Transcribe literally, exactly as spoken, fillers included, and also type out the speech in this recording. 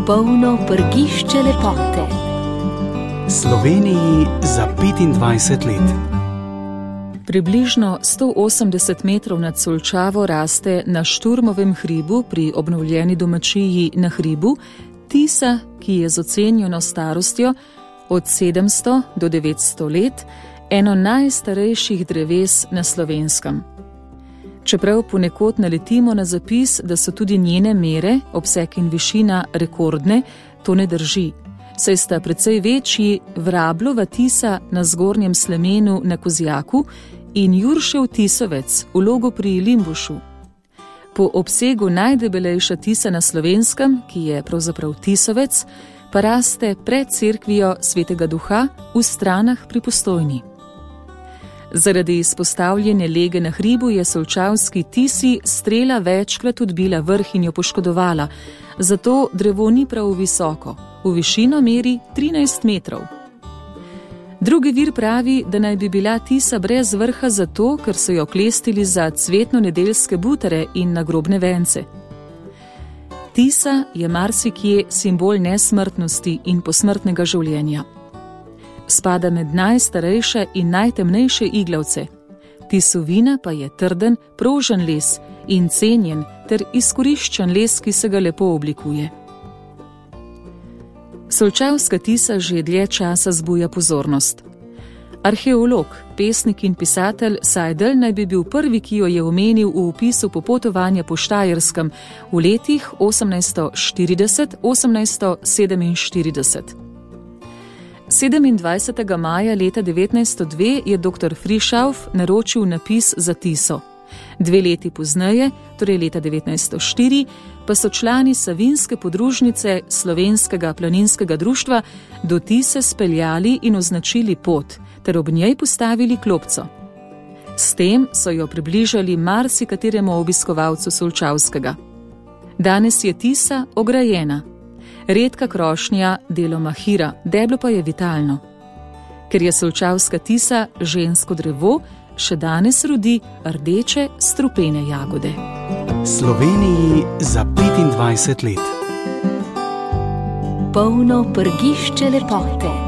Polno prgišče lepote. Sloveniji za petindvajset let. Približno sto osemdeset metrov nad Solčavo raste na Šturmovem hribu pri obnovljeni domačiji na hribu tisa, ki je z ocenjeno starostjo od sedemsto do devetsto let eno najstarejših dreves na Slovenskem. Čeprav ponekod naletimo na zapis, da so tudi njene mere, obseg in višina rekordne, to ne drži, saj sta precej večji Vrablova tisa na Zgornjem Slemenu na Kozjaku in Juršev tisovec v Logu pri Limbušu. Po obsegu najdebelejša tisa na Slovenskem, ki je pravzaprav tisovec, pa raste pred cerkvijo Svetega Duha v Stranah pri Postojni. Zaradi izpostavljene lege na hribu je solčavski tisi strela večkrat odbila vrh in jo poškodovala, zato drevo ni prav visoko, v višino meri trinajst metrov. Drugi vir pravi, da naj bi bila tisa brez vrha zato, ker so jo klestili za cvetno-nedeljske butare in nagrobne vence. Tisa je marsikje simbol nesmrtnosti in posmrtnega življenja. Spada med najstarejše in najtemnejše iglavce. Tisovina pa je trden, prožen les in cenjen ter izkoriščen les, ki se ga lepo oblikuje. Solčavska tisa že dlje časa zbuja pozornost. Arheolog, pesnik in pisatelj Seidel naj bi bil prvi, ki jo je omenil v opisu popotovanja po Štajerskem v letih osemnajststo štirideset do osemnajststo sedeminštirideset. sedemindvajsetega maja leta devetnajststo dve je doktor Frišauf naročil napis za tiso. Dve leti pozneje, torej leta devetnajststo štiri, pa so člani Savinjske podružnice Slovenskega planinskega društva do tise speljali in označili pot, ter ob njej postavili klopco. S tem so jo približali marsikateremu obiskovalcu Solčavskega. Danes je tisa ograjena. Redka krošnja deloma hira, deblo pa je vitalno. Ker je solčavska tisa žensko drevo, še danes rodi rdeče strupene jagode. Sloveniji za petindvajset let. Polno prgišče lepote.